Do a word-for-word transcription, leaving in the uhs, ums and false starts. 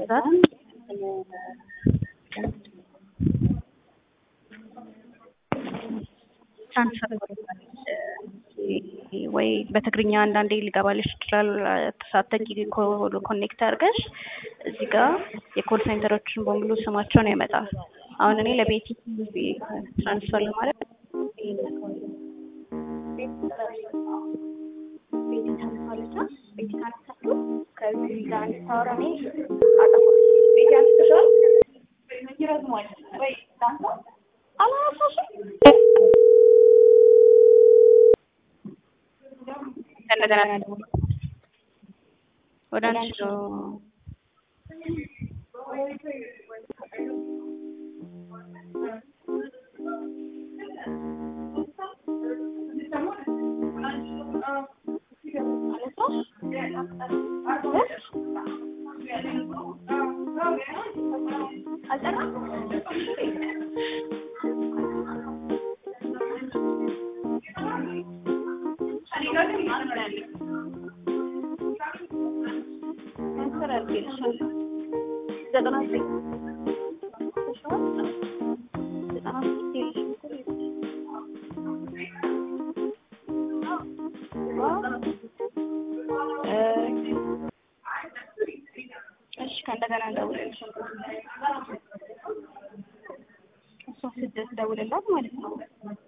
ከዛ ትራንስፈር ወይ በትግርኛ አንዳንዴ ሊገባልሽ ይችላል ተሳተቂ ኮኔክት አድርገሽ እዚህ ጋር የኮል ሴንተሮችን በሙሉ ስማቸውን ያመጣል አሁን እኔ ለቤቲ ትራንስፈር ለማድረግ ቤቲ ትራንስፈር ቤቲ ካንታችሁ ከዚህ ጋር ታወራኔ አጣፋ ቤቲ አንስተሻል ይረዝማል ወይ ዳንታ አላፋሽ እንደገና ወደ አንቺ እሺ ከእንደገና እንደውልልሽ እሷ ስድስት ደውልላት ማለት ነው